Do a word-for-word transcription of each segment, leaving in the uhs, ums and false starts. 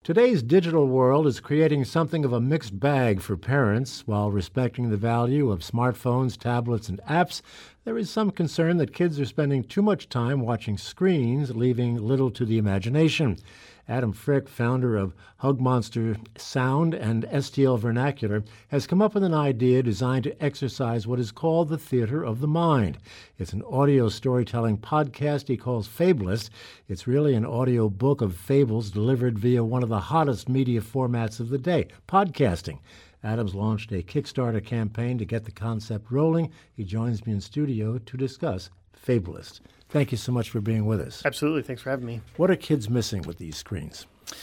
Today's digital world is creating something of a mixed bag for parents. While respecting the value of smartphones, tablets, and apps, there is some concern that kids are spending too much time watching screens, leaving little to the imagination. Adam Frick, founder of Hug Monster Sound and S T L Vernacular, has come up with an idea designed to exercise what is called the theater of the mind. It's an audio storytelling podcast he calls Fabulist. It's really an audio book of fables delivered via one of the hottest media formats of the day, podcasting. Adam's launched a Kickstarter campaign to get the concept rolling. He joins me in studio to discuss Fabulist. Thank you so much for being with us. Absolutely. Thanks for having me. What are kids missing with these screens?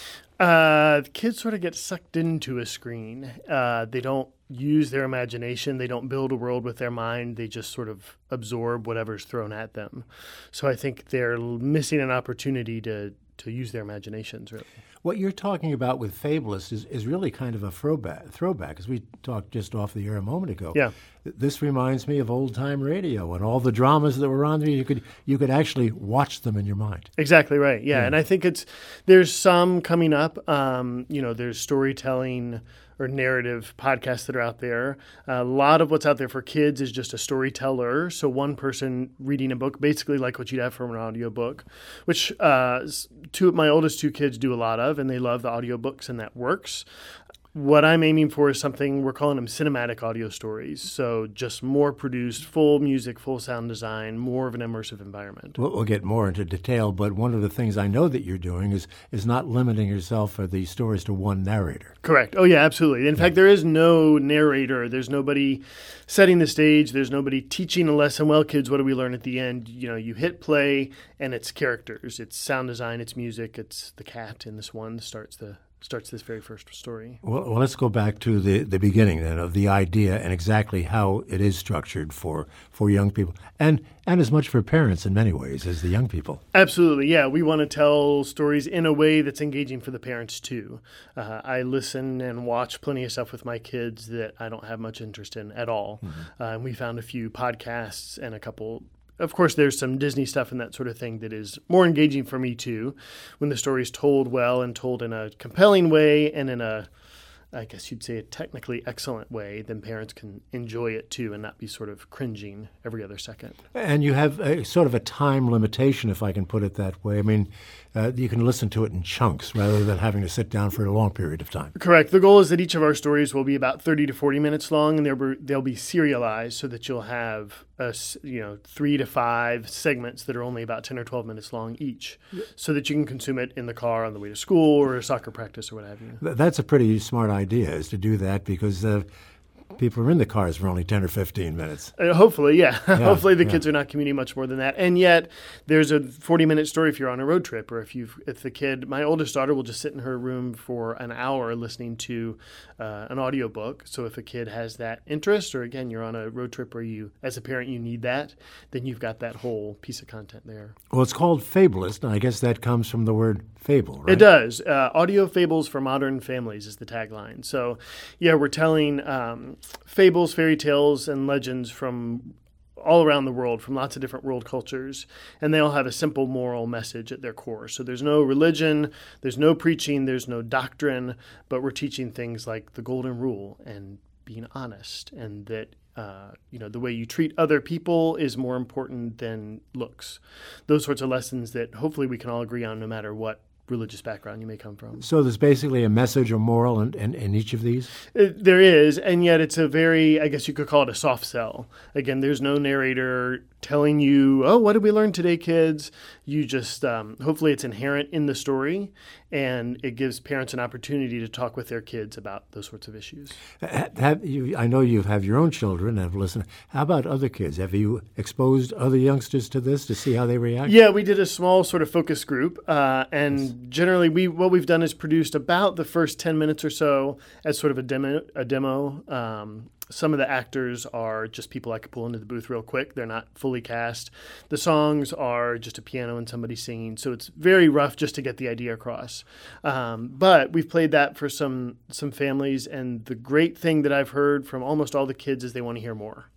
Uh, the kids sort of get sucked into a screen. Uh, they don't use their imagination. They don't build a world with their mind. They just sort of absorb whatever's thrown at them. So I think they're missing an opportunity to, to use their imaginations, really. What you're talking about with Fabulist is, is really kind of a throwback, throwback, as we talked just off the air a moment ago. Yeah. This reminds me of old-time radio and all the dramas that were on there. You could you could actually watch them in your mind. Exactly right. Yeah, yeah. And I think it's there's some coming up. Um, you know, there's storytelling or narrative podcasts that are out there. A lot of what's out there for kids is just a storyteller. So one person reading a book, basically like what you'd have from an audiobook, which uh, two my oldest two kids do a lot of, and they love the audiobooks, and that works. What I'm aiming for is something, we're calling them cinematic audio stories. So just more produced, full music, full sound design, more of an immersive environment. We'll, we'll get more into detail, but one of the things I know that you're doing is is not limiting yourself for the stories to one narrator. Correct. Oh, yeah, absolutely. In yeah. fact, there is no narrator. There's nobody setting the stage. There's nobody teaching a lesson. Well, kids, what do we learn at the end? You know, you hit play, and it's characters. It's sound design. It's music. It's the cat in this one starts the... starts this very first story. Well, well, let's go back to the, the beginning then of the idea and exactly how it is structured for, for young people and, and as much for parents in many ways as the young people. Absolutely, yeah. We want to tell stories in a way that's engaging for the parents too. Uh, I listen and watch plenty of stuff with my kids that I don't have much interest in at all. Mm-hmm. Uh, and we found a few podcasts and a couple. Of course, there's some Disney stuff and that sort of thing that is more engaging for me, too, when the story is told well and told in a compelling way and in a, I guess you'd say, a technically excellent way, then parents can enjoy it, too, and not be sort of cringing every other second. And you have a, sort of a time limitation, if I can put it that way. I mean, uh, you can listen to it in chunks rather than having to sit down for a long period of time. Correct. The goal is that each of our stories will be about thirty to forty minutes long, and they'll be, they'll be serialized so that you'll have a, you know, three to five segments that are only about ten or twelve minutes long each, so that you can consume it in the car on the way to school or soccer practice or what have you. That's a pretty smart idea, is to do that, because uh, people are in the cars for only ten or fifteen minutes. Uh, hopefully, yeah. yeah hopefully the yeah. kids are not commuting much more than that. And yet there's a forty-minute story if you're on a road trip, or if you've, if the kid, my oldest daughter will just sit in her room for an hour listening to uh, an audiobook. So if a kid has that interest, or again, you're on a road trip where you, as a parent, you need that, then you've got that whole piece of content there. Well, it's called Fabulist, and I guess that comes from the word fable, right? It does. Uh, Audio Fables for Modern Families is the tagline. So, yeah, we're telling um, fables, fairy tales, and legends from all around the world, from lots of different world cultures, and they all have a simple moral message at their core. So there's no religion, there's no preaching, there's no doctrine, but we're teaching things like the golden rule and being honest, and that Uh, you know, the way you treat other people is more important than looks. Those sorts of lessons that hopefully we can all agree on no matter what religious background you may come from. So there's basically a message or moral in, in, in each of these? It, there is, and yet it's a very, I guess you could call it a soft sell. Again, there's no narrator telling you, oh, what did we learn today, kids? You just, um, hopefully it's inherent in the story, and it gives parents an opportunity to talk with their kids about those sorts of issues. Have you, I know you have your own children and have listened. How about other kids? Have you exposed other youngsters to this to see how they react? Yeah, we did a small sort of focus group, uh, and yes. generally we what we've done is produced about the first ten minutes or so as sort of a demo. A demo. Um, Some of the actors are just people I could pull into the booth real quick. They're not fully cast. The songs are just a piano and somebody singing. So it's very rough just to get the idea across. Um, but we've played that for some some families. And the great thing that I've heard from almost all the kids is they want to hear more.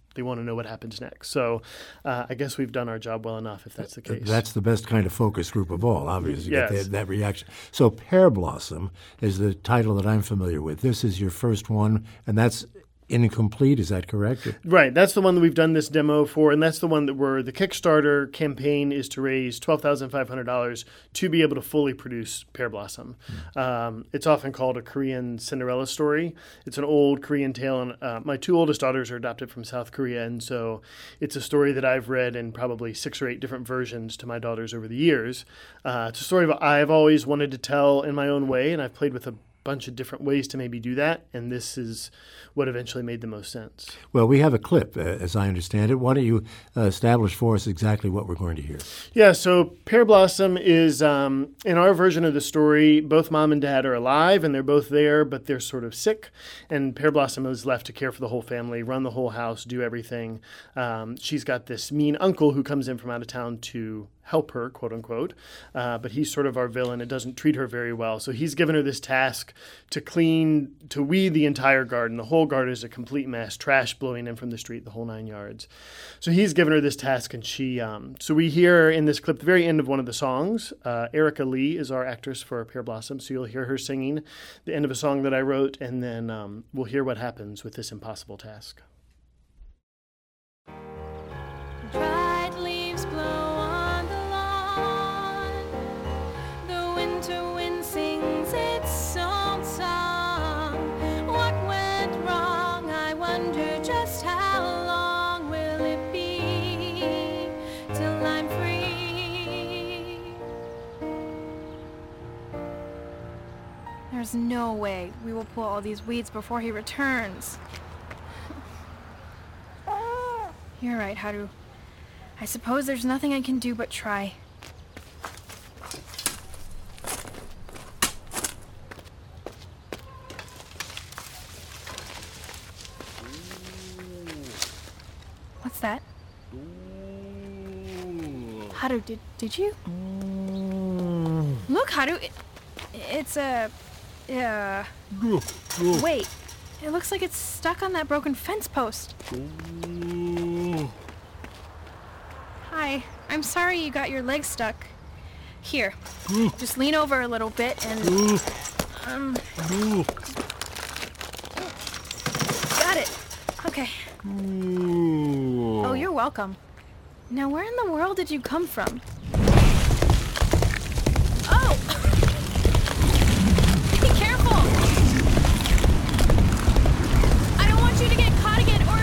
they want to know what happens next. So uh, I guess we've done our job well enough if that's the case. That's the best kind of focus group of all, obviously, yes. you get that, that reaction. So Pear Blossom is the title that I'm familiar with. This is your first one, and that's incomplete, is that correct? Right. That's the one that we've done this demo for, and that's the one that we're, the Kickstarter campaign is to raise twelve thousand five hundred dollars to be able to fully produce Pear Blossom. Mm. Um, it's often called a Korean Cinderella story. It's an old Korean tale, and uh, my two oldest daughters are adopted from South Korea, and so it's a story that I've read in probably six or eight different versions to my daughters over the years. Uh, it's a story that I've always wanted to tell in my own way, and I've played with a bunch of different ways to maybe do that, and this is what eventually made the most sense. Well, we have a clip, uh, as I understand it. Why don't you uh, establish for us exactly what we're going to hear? Yeah, so Pear Blossom is, um, in our version of the story, both mom and dad are alive, and they're both there, but they're sort of sick, and Pear Blossom is left to care for the whole family, run the whole house, do everything. Um, she's got this mean uncle who comes in from out of town to help her, quote unquote, uh, but he's sort of our villain and doesn't treat her very well. So he's given her this task to clean, to weed the entire garden. The whole garden is a complete mess, trash blowing in from the street, the whole nine yards. So he's given her this task, and she, um, so we hear in this clip, the very end of one of the songs, uh, Erica Lee is our actress for Pear Blossom, so you'll hear her singing the end of a song that I wrote, and then um, we'll hear what happens with this impossible task. Dried leaves blow on the lawn. The winter wind sings its song song. What went wrong? I wonder just how long will it be till I'm free? There's no way we will pull all these weeds before he returns. You're right, Haru. I suppose there's nothing I can do but try. What's that? Haru, did did you? Look, Haru, it, it's a... Uh, wait, it looks like it's stuck on that broken fence post. Hi, I'm sorry you got your leg stuck. Here, just lean over a little bit and... Um... Got it. Okay. Oh, you're welcome. Now, where in the world did you come from? Oh! Be careful! I don't want you to get caught again, or...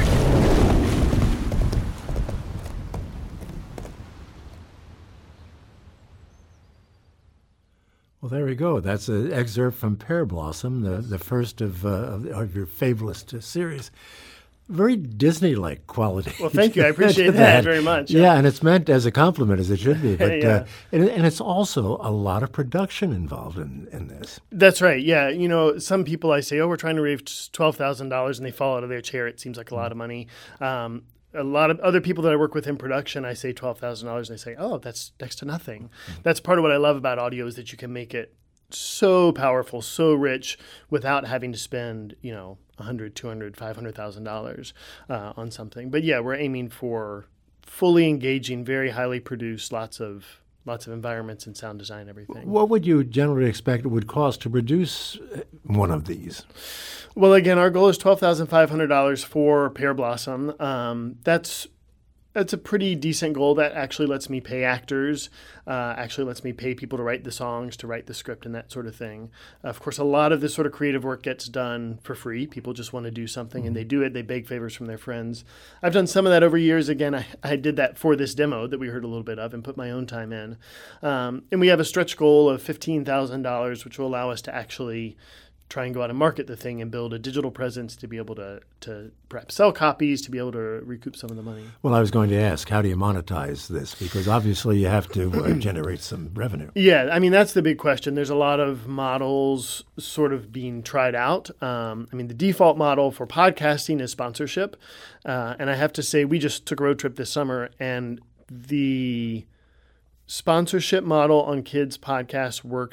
Well, there we go. That's an excerpt from Pear Blossom, the, the first of, uh, of, of your Fabulist series. Very Disney-like quality. Well, thank you. I appreciate that, that very much. Yeah. yeah, and it's meant as a compliment, as it should be. But yeah. uh, and, and it's also a lot of production involved in, in this. That's right. Yeah. You know, some people I say, oh, we're trying to raise twelve thousand dollars, and they fall out of their chair. It seems like a lot of money. Um, a lot of other people that I work with in production, I say twelve thousand dollars, and they say, oh, that's next to nothing. Mm-hmm. That's part of what I love about audio is that you can make it so powerful, so rich without having to spend, you know, a hundred, two hundred, five hundred thousand dollars uh, on something. But yeah, we're aiming for fully engaging, very highly produced, lots of lots of environments and sound design, everything. What would you generally expect it would cost to produce one of these? Well, again, our goal is twelve thousand five hundred dollars for Pear Blossom. Um, that's That's a pretty decent goal. That actually lets me pay actors, uh, actually lets me pay people to write the songs, to write the script, and that sort of thing. Uh, of course, a lot of this sort of creative work gets done for free. People just want to do something, mm-hmm. and they do it. They beg favors from their friends. I've done some of that over years. Again, I, I did that for this demo that we heard a little bit of and put my own time in. Um, and we have a stretch goal of fifteen thousand dollars, which will allow us to actually try and go out and market the thing and build a digital presence to be able to, to perhaps sell copies, to be able to recoup some of the money. Well, I was going to ask, how do you monetize this? Because obviously you have to uh, generate some revenue. Yeah, I mean, that's the big question. There's a lot of models sort of being tried out. Um, I mean, the default model for podcasting is sponsorship. Uh, and I have to say, we just took a road trip this summer, and the sponsorship model on kids' podcasts works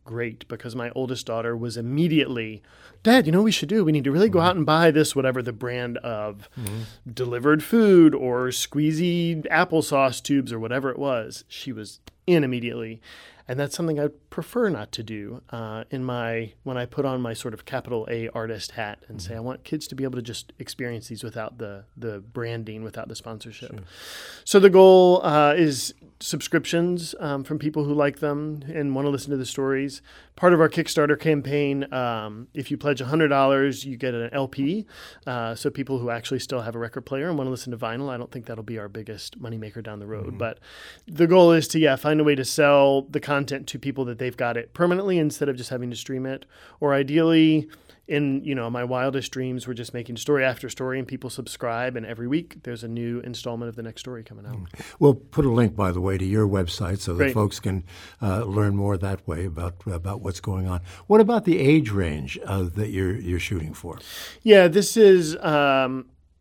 great because my oldest daughter was immediately, Dad, you know what we should do? We need to really go out and buy this, whatever the brand of mm-hmm. delivered food or squeezy applesauce tubes or whatever it was. She was in immediately. And that's something I prefer not to do uh, in my when I put on my sort of capital A artist hat and mm-hmm. say I want kids to be able to just experience these without the the branding, without the sponsorship. Sure. So the goal uh, is subscriptions um, from people who like them and want to listen to the stories. Part of our Kickstarter campaign, um, if you pledge one hundred dollars, you get an L P. Uh, so people who actually still have a record player and want to listen to vinyl, I don't think that'll be our biggest moneymaker down the road. Mm-hmm. But the goal is to, yeah, find a way to sell the content to people that they've got it permanently instead of just having to stream it. Or ideally, in, you know, my wildest dreams, we're just making story after story and people subscribe. And every week there's a new installment of the next story coming out. We'll put a link, by the way, to your website so that Great. folks can uh, learn more that way about about what's going on. What about the age range uh, that you're you're shooting for? Yeah, this is, um,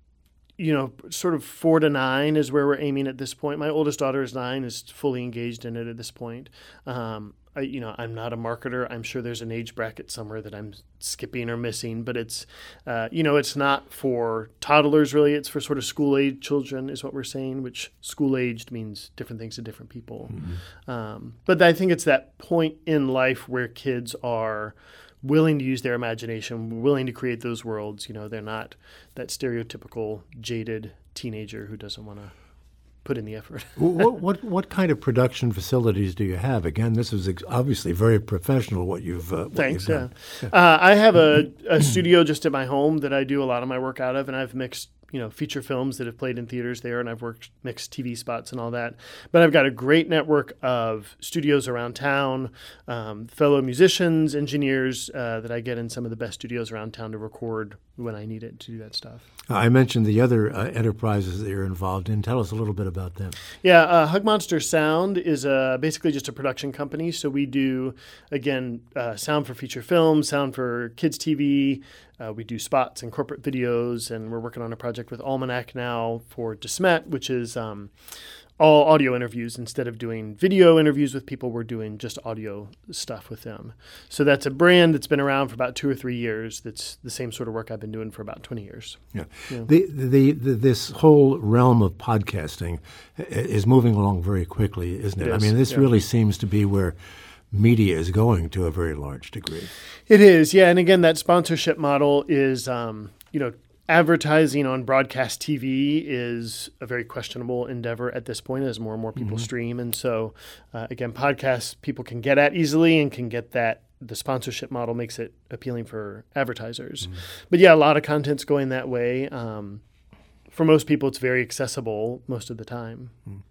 you know, sort of four to nine is where we're aiming at this point. My oldest daughter is nine, is fully engaged in it at this point. Um, I, you know, I'm not a marketer. I'm sure there's an age bracket somewhere that I'm skipping or missing, but it's, uh, you know, it's not for toddlers really. It's for sort of school-age children is what we're saying, which school-aged means different things to different people. Mm-hmm. Um, but I think it's that point in life where kids are willing to use their imagination, willing to create those worlds. You know, they're not that stereotypical jaded teenager who doesn't want to put in the effort. what, what what kind of production facilities do you have? Again, this is ex- obviously very professional. What you've uh, what thanks. You've yeah, uh, I have a, a studio just at my home that I do a lot of my work out of, and I've mixed, you know, feature films that have played in theaters there, and I've worked mixed T V spots and all that. But I've got a great network of studios around town, um, fellow musicians, engineers uh, that I get in some of the best studios around town to record when I need it to do that stuff. I mentioned the other uh, enterprises that you're involved in. Tell us a little bit about them. Yeah, uh, Hug Monster Sound is uh, basically just a production company. So we do, again, uh, sound for feature films, sound for kids' T V. Uh, we do spots and corporate videos, and we're working on a project with Almanac now for DeSmet, which is um, all audio interviews. Instead of doing video interviews with people, we're doing just audio stuff with them. So that's a brand that's been around for about two or three years. That's the same sort of work I've been doing for about twenty years. Yeah, yeah. The, the the this whole realm of podcasting is moving along very quickly, isn't it? It is. I mean, this yeah. really seems to be where media is going to a very large degree. It is, yeah. And again, that sponsorship model is, um, you know, advertising on broadcast T V is a very questionable endeavor at this point as more and more people mm-hmm. stream. And so, uh, again, podcasts people can get at easily and can get that. The sponsorship model makes it appealing for advertisers. Mm-hmm. But yeah, a lot of content's going that way. Um, for most people, it's very accessible most of the time.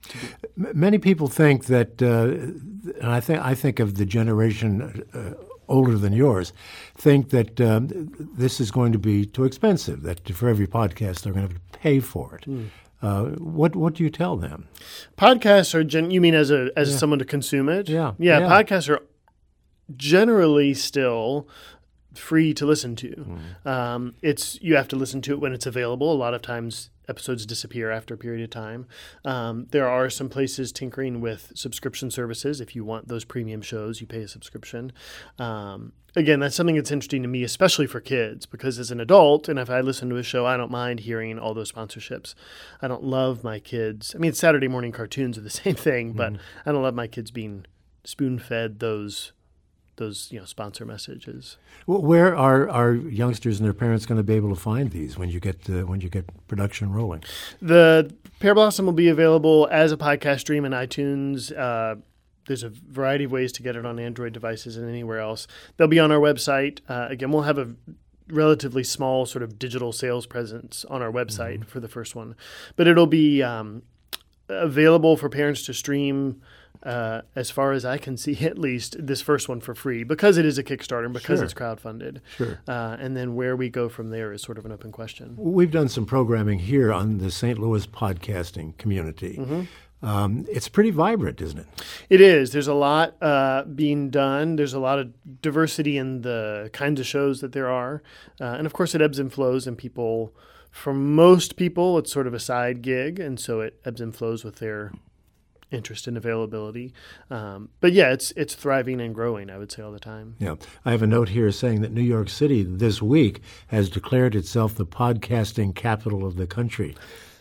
Mm. Many people think that, uh, and I think I think of the generation uh, older than yours, think that um, this is going to be too expensive, that for every podcast they're going to have to pay for it. Mm. Uh, what what do you tell them? Podcasts are, gen- you mean as a as yeah. someone to consume it? Yeah. yeah. Yeah, podcasts are generally still free to listen to. Mm. Um, it's you have to listen to it when it's available. A lot of times episodes disappear after a period of time. Um, there are some places tinkering with subscription services. If you want those premium shows, you pay a subscription. Um, again, that's something that's interesting to me, especially for kids, because as an adult, and if I listen to a show, I don't mind hearing all those sponsorships. I don't love my kids. I mean, Saturday morning cartoons are the same thing, but mm. I don't love my kids being spoon-fed those those you know sponsor messages. Well, where are our youngsters and their parents going to be able to find these when you get uh, when you get production rolling? The Pear Blossom will be available as a podcast stream in iTunes. Uh, there's a variety of ways to get it on Android devices and anywhere else. They'll be on our website. Uh, again, we'll have a relatively small sort of digital sales presence on our website mm-hmm. for the first one, but it'll be um, available for parents to stream. Uh, as far as I can see, at least, this first one for free because it is a Kickstarter and because sure. it's crowdfunded. Sure. Uh, and then where we go from there is sort of an open question. We've done some programming here on the Saint Louis podcasting community. Mm-hmm. Um, it's pretty vibrant, isn't it? It is. There's a lot uh, being done. There's a lot of diversity in the kinds of shows that there are. Uh, and, of course, it ebbs and flows, and people, for most people, it's sort of a side gig, and so it ebbs and flows with their interest and availability. Um, but yeah, it's it's thriving and growing, I would say, all the time. Yeah. I have a note here saying that New York City this week has declared itself the podcasting capital of the country.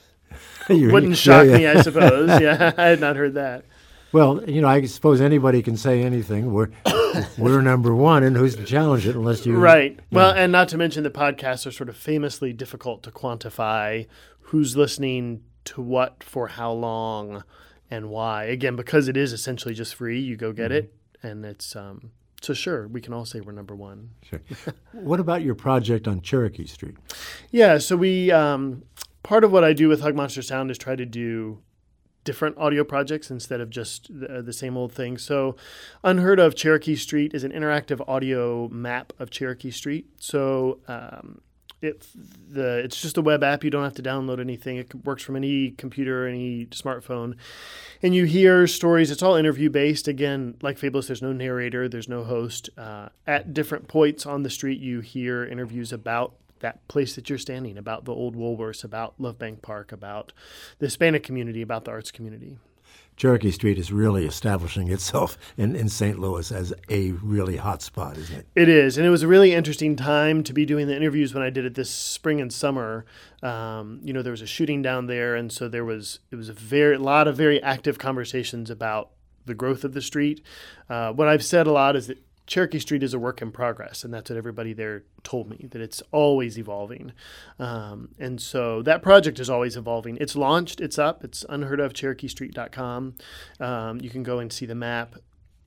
You, Wouldn't shock yeah, yeah. me, I suppose. Yeah, I had not heard that. Well, you know, I suppose anybody can say anything. We're we're number one, and who's to challenge it unless you... Right. You well, know. and not to mention that podcasts are sort of famously difficult to quantify who's listening to what for how long and why. Again, because it is essentially just free, you go get mm-hmm. it, and it's... Um, so sure, we can all say we're number one. Sure. What about your project on Cherokee Street? Yeah, so we... Um, part of what I do with Hug Monster Sound is try to do different audio projects instead of just the, the same old thing. So Unheard of Cherokee Street is an interactive audio map of Cherokee Street. So um, it, the, it's just a web app. You don't have to download anything. It works from any computer, any smartphone. And you hear stories. It's all interview-based. Again, like Fabulous, there's no narrator. There's no host. Uh, at different points on the street, you hear interviews about that place that you're standing, about the old Woolworths, about Love Bank Park, about the Hispanic community, about the arts community. Cherokee Street is really establishing itself in, in Saint Louis as a really hot spot, isn't it? It is, and it was a really interesting time to be doing the interviews when I did it this spring and summer. Um, you know, there was a shooting down there, and so there was it was a very a lot of very active conversations about the growth of the street. Uh, what I've said a lot is that Cherokee Street is a work in progress, and that's what everybody there told me, that it's always evolving. Um, and so that project is always evolving. It's launched, it's up, it's unheard of cherokee street dot com. Um, you can go and see the map.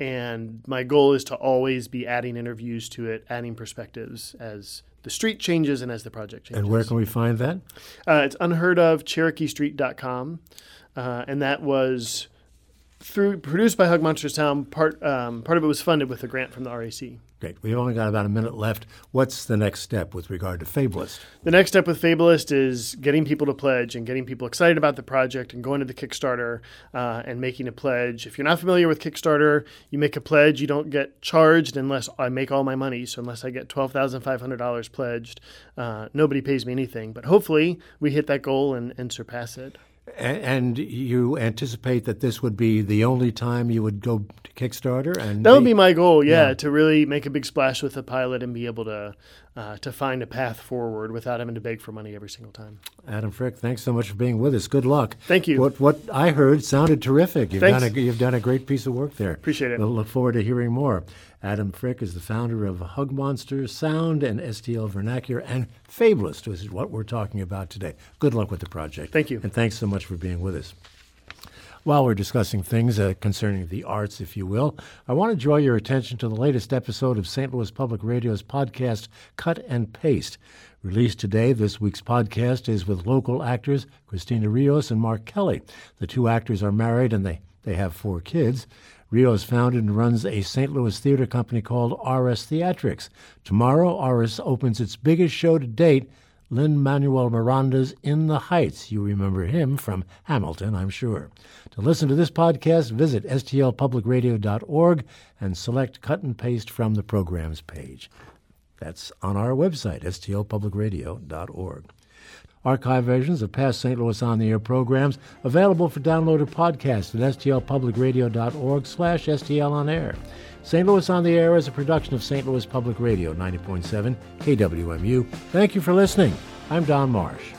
And my goal is to always be adding interviews to it, adding perspectives as the street changes and as the project changes. And where can we find that? Uh, it's unheard of cherokee street dot com. Uh, and that was... Through produced by Hug Monster Sound, part um, part of it was funded with a grant from the R A C. Great. We've only got about a minute left. What's the next step with regard to Fabulist? The next step with Fabulist is getting people to pledge and getting people excited about the project and going to the Kickstarter uh, and making a pledge. If you're not familiar with Kickstarter, you make a pledge. You don't get charged unless I make all my money. So unless I get twelve thousand five hundred dollars pledged, uh, nobody pays me anything. But hopefully we hit that goal and, and surpass it. And you anticipate that this would be the only time you would go to Kickstarter? And that would be my goal, yeah, yeah, to really make a big splash with the pilot and be able to uh, to find a path forward without having to beg for money every single time. Adam Frick, thanks so much for being with us. Good luck. Thank you. What what I heard sounded terrific. You've Thanks. done a, you've done a great piece of work there. Appreciate it. We'll look forward to hearing more. Adam Frick is the founder of Hug Monster Sound and S T L Vernacular and Fabulist, which is what we're talking about today. Good luck with the project. Thank you. And thanks so much for being with us. While we're discussing things uh, concerning the arts, if you will, I want to draw your attention to the latest episode of Saint Louis Public Radio's podcast, Cut and Paste. Released today, this week's podcast is with local actors Christina Rios and Mark Kelly. The two actors are married and they, they have four kids. Rios founded and runs a Saint Louis theater company called R S Theatrics. Tomorrow, R S opens its biggest show to date, Lin-Manuel Miranda's In the Heights. You remember him from Hamilton, I'm sure. To listen to this podcast, visit S T L public radio dot org and select Cut and Paste from the programs page. That's on our website, S T L public radio dot org. Archive versions of past Saint Louis On the Air programs available for download or podcast at S T L public radio dot org slash S T L On Air. Saint Louis On the Air is a production of Saint Louis Public Radio, ninety point seven K W M U. Thank you for listening. I'm Don Marsh.